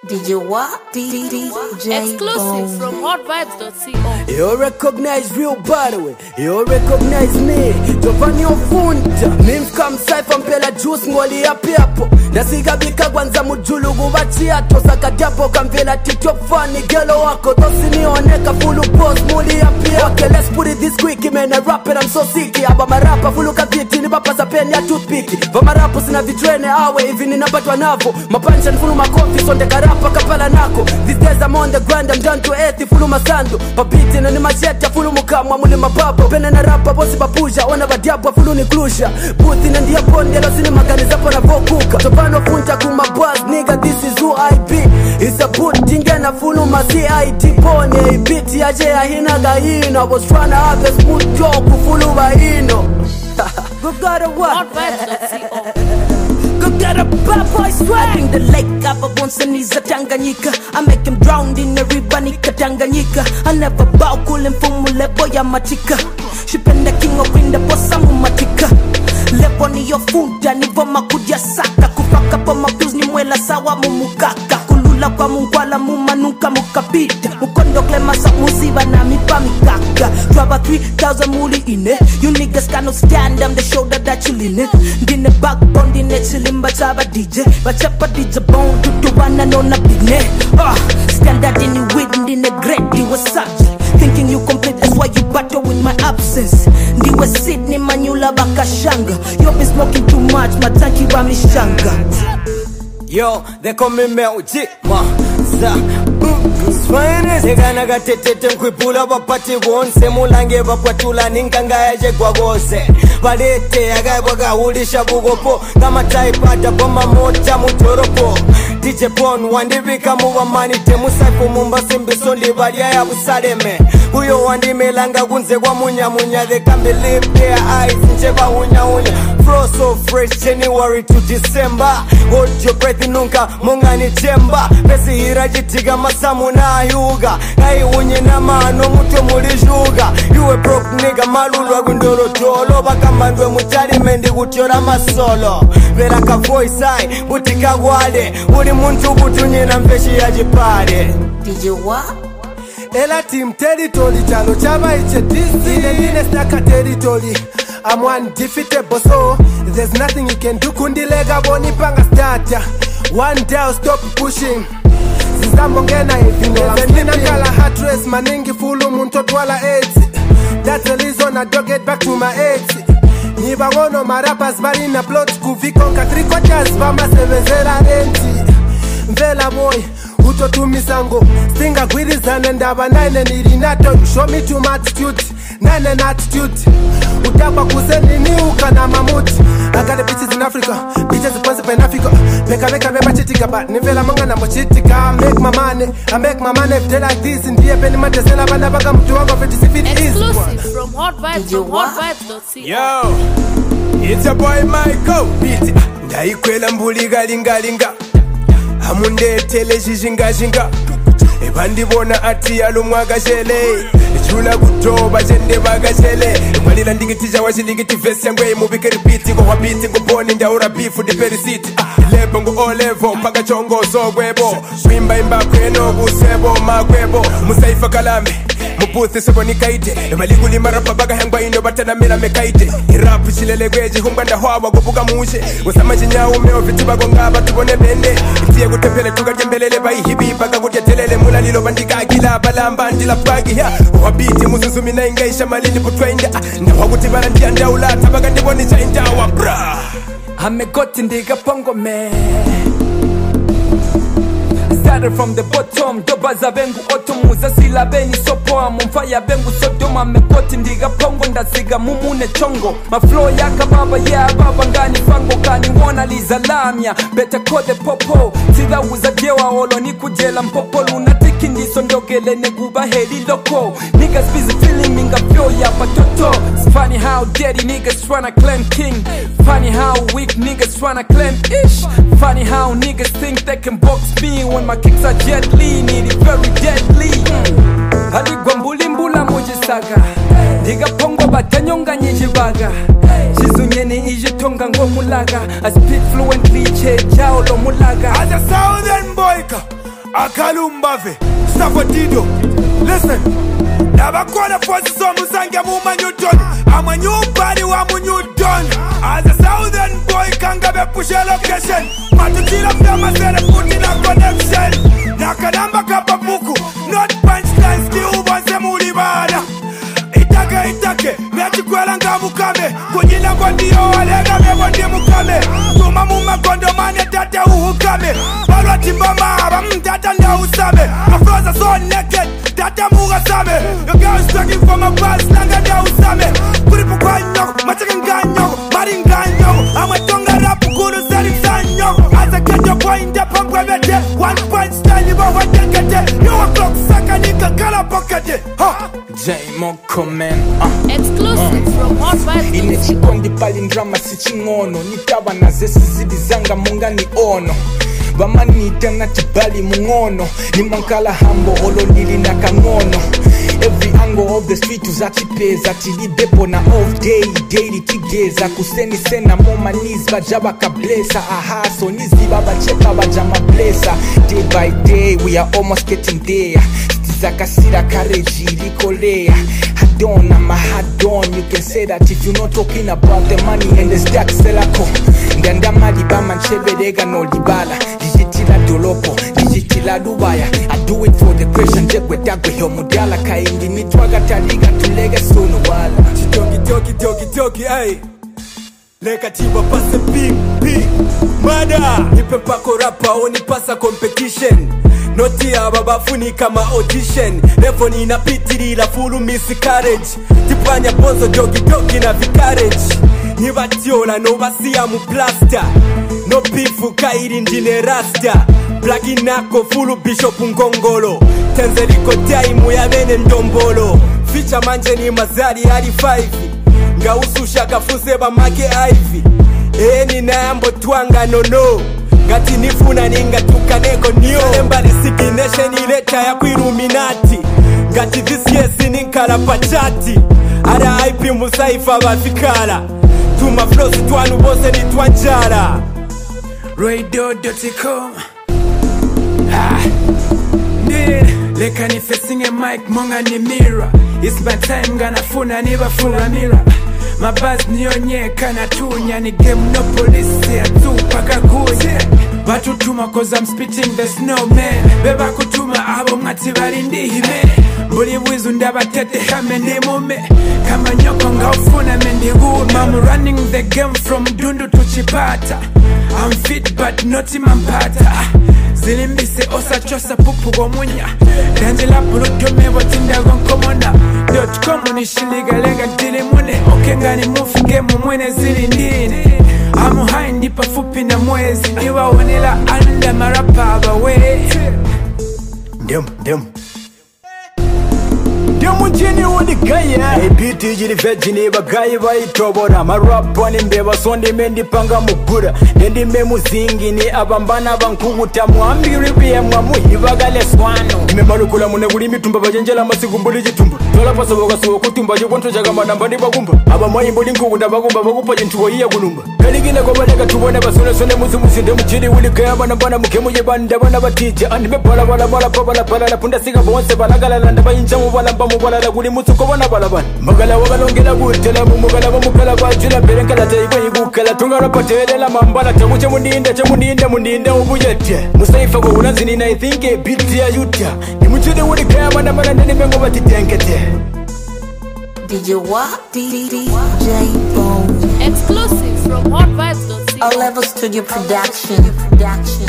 DJ what? DJ Exclusive from hotvibes.co. You recognize real by the way. You recognize me. Giovanni Ofunta. Nimfka msaifa mpela juice ngoli ya piapo. Nasiga bika kwanza mujulugu wachiato. Saka diapo kamvela titop funny gelo wako. Tosi nioneka fulu boss muli ya piapo. Okay, let's put it this quick. Man, I rap and I'm so sick. Aba marapa fulu kaviti ni bapa sa pen ya toothpick. Vama rapo sina vitrene awe hivi ninapatwa navo. Mapancha nifulu makofi sonde karapa kapala nako. These days I'm on the grind, I'm down to earth. Fulu masando. Papiti na ni machete fulu mukamwa muli mababo. Pene na rapa bosi bapuja. Ona badiabwa fulu ni klusha. Boothi na ndia bonde lo sini magani zapo na vokuka. Giovanni Ofunta kuma buzz nigga, this is who I be. It's a boot tingena fulu ma CID pone. Biti aje ya hina gaino. I was trying to have a smooth talk fulu baino. Go gotta what? Hotvibes.co. Go get a bad boy swag. I bring the lake up once and he's a Tanganyika. I make him drown in the river nika Tanganyika. I never bow cool and fumule boy I'm a chica. She pen the king of in the boss I'm matika. Lepo ni yofunta ni voma kudia saka. Kupaka po mabuz ni mwela sawa mumukaka. Kulula kwa mungwala mumanuka mukapita. Mukondo klemasa musiba na mipa mikaka. Draba 3,000 muli ine. You niggas cannot stand, I'm the shoulder that you lean in. Dine backbone dine chilimba chaba DJ. Bachapa DJ bone tutuwana nona bine. Standard in you win dine great you was such. Thinking you complete, that's why you battle with my absence. Ndiwe Sydney Manyula Bakashanga. You been smoking too much, matanki wa mishanga. Yo, they call me Melji, ma, za, Swines, they gonna get it and pula wapati wonse, mulange wapatula ninkanga eje kwa gose. Valete, agawaga ulisha bugopo, kama taipata boma mocha mutoropo. DJ Pon, wandibika muwa mani, temusaifu mumba simbisondi varia ya busaleme. Uyo wandime langa gunze kwa munya munya, they can't believe their eyes, ncheba unya unya. Flow so fresh, January to December. Hold your breath nunca, munga ni chemba. Pesi hirajitiga masamu na yuga. Kai unye na mano muto mulijuga. You a broke nigga, malulu agundolo jolo. Baka mandwe mutari mendi utiora masolo. Vera ka voice ai, butika wale. Uri muntu butunye na mpeshi ya jipare. DJ what? Ela team territory chalo chama iche disi Nene staka territory I'm undefeatable so there's nothing you can do kundilega boni panga starter One day I'll stop pushing Zizambongena Nina kala heart race maningi fulu muntoto wala 80 That's the reason I don't get back to my 80 Nibangono marapas marina plot kuvikonka 3/4 vama sevezera renti Mvela boy Uto misango Stinga gwirizane ndaba 9 nirinato You show me too much attitude 9 attitude Utapa kuseni ni uka na mamuti I got the bitches in Africa Bitches in Pan Africa Meka beba chitika But nivela manga na mochitika I make my money If they like this Ndiye peni matesela Banda baka mtu wango Feti sifit is Exclusive from hotvibes.co. Yo It's your boy Michael Beat Ndaikwela mbuli galinga Amunde tele jijinga Ebandi bona ati alumwaga shele Chula kutoba jende baga shele Malila ndingitija washilingiti vesi yangwe Mubike repeat ngo wabiti ngo boni ndaura bifu di perisiti Lebo ngo olevo mpaka chongo sogwebo Wimba imba kweno busebo magwebo Musaifa kalame Muputhi sebo ni kaite Maligu li marapa baga hangwa ino batana mila mekaite Irapu chilele gweji humbanda hawa gubuga mushe Usama jinyawu meo vituba gongaba tubone bende Itie gutepele tuga jembelele bai hibi Baga gutia telele mula lilo bandika akila balamba ndila pagi ya Wabiti musuzumi na ingaisha malini putwenda Na wagutibara ndianda ulata baga ndiboni chainda wa bra Hamegoti ndiga pongo me Started from the bottom Doba za bengu otomu Zasila beni sopoa Mumfaya bengu sodoma Megoti ndiga pongo Ndaziga mumune chongo Maflow yaka baba yeah baba ngani fango Kani wona liza lamya Bete kode popo Tida uza jewa olo ni kujela mpopo Lunatiki ndiso ndogele neguba heli loko Niggas busy feeling minga feel ya patoto It's funny how dirty niggas tryna claim king Funny how weak niggas tryna claim ish Funny how niggas think they can box me When my kicks are deadly, need it very deadly Haligwa mbulimbula mujisaga Diga pongo batanyonga nyijibaga Chizunyeni ijitonga ngo mulaga I speak fluently che jao lo mulaga As a southern boy Suave, Savodido. Listen. Nabakona forces on Musange Muma Newton. I'm a new body, I'm a new done. As a southern boy, Kangabe push a location. Matutila Fama said a foot in a connection. Nakadamba Kapapuku, not punchline, still was a Muribada. Itake, Mechikwela Mukame, Kujina Kondio, Alega Mebondi Mukame, Tuma Muma Kondomane Tata Ukame, Balatimbama, Tata Usame, Afroza so naked, Tata Mugasame, the girl is talking from a past, Langa Usame, Puripu Ganyo, Machakan Ganyo, Marin Ganyo, I'm a Tonga Rapukuru Salim Sanyo, as I get your point, the pump with 1 point stand, you want to get it, you are clock, Sakanika, Gala Pocket, ha! J-Mo comment Exclusive from Hot Vibes. Inechikondi palindrama sichingono nitaba na zesi zidizanga munga ni ono Bamanita na tibali mungono ni mankala hambo olo nili na kangono Every angle of the street uzachipeza Tili depo na off day, daily tigeza Kuseni sena moma niz bajaba kablesa Ahaso nizi baba chepa bajama blesa Day by day we are almost getting there Zakasira kareji likolea Hadon, I'm a hadon. You can say that if you're not talking about the money and the stack selako Ndandama libama nchebedega no libala Digitila dolopo, digitila dubaya I do it for the question, jekwe dagwe yo mudala Kaindi mitwaga taliga tulega sono wala Toki, ay Leka tiba pasa big Mada Nipe pako rapa, oni pasa competition Noti ababafuni kama audition Levo ni napitiri la fulu miscarriage Tipanya bonzo dogi na vicarage Nibatiola no basia mu blaster No beefu kairi ndine rasta Black inako fulu bishop ngongolo Tenzeriko taimu ya mene ndombolo Ficha manje ni mazari hadi 5 Ngaususha kafuse ba make ivy Eni nambo twanga no Gati nifuna ninga tukaneko niyo Mbali siki nation ileta ya kuiluminati Gati this year sininkala pachati Ara IP musaifa bafikala Tuma flosi tuanu bose ni tuanjara Radio.com Leka ni facing a mic monga ni mirror It's my time gana funa niba fula mirror Mabaz nionyeka na tunya ni game no police ya tupaka kuye Batutuma cause I'm spitting the snowman Beba kutuma abo ngati barindihime Mbuli wizu ndabatete hame ndi mume Kama nyoko ngaufuna mendi gume I'm running the game from dundu to chipata I'm fit but not mampata Zilimbise osa chosa pupu gomunya Danjela pulutome watinda gonkomona .com nishiliga lenga dili mune Okengani mufike mumwene zilindini Amu hai ndipa fupi na mwezi Niwa wanila anda marapa abawe Dem Mujini wudi gaya Ebiti jiri vejini bagayi bayitobora Marapa ni mbeba sonde mendi panga mugura Nendi me muzingi ni abambana bankuguta Mwambiri biya mwamuhibaga leswano Ime marukula mune guli mitumba bajenjela masiku mbuli jitumba Tola paso boga suwa kutumba Jikwanto jaga madamba ni bagumba Aba mwayi mbuli nkuguta bagumba Bagupa jintuwa iya gunumba Kaligine kwa badega tubone basune sone muzi Nde mujini wuli kaya banambana mukemu jibanda Bana batija Andime pala la punda siga bonse balagala landa bayinjamu balamba Mubalala guli musuko wana balabana Magala wagalongela gutela mumugala wamukala bajula Berenkala taigwe igukala Tungara patelela mambala Chamuche mundinde ubujete Musaifa kwa ulanzini na ithinke Biti ya yuta Ni mchide wudi kaya manamana Nini mengo batitenkete DJ Bone Exclusive from HotVibes.co. All Level Studio Production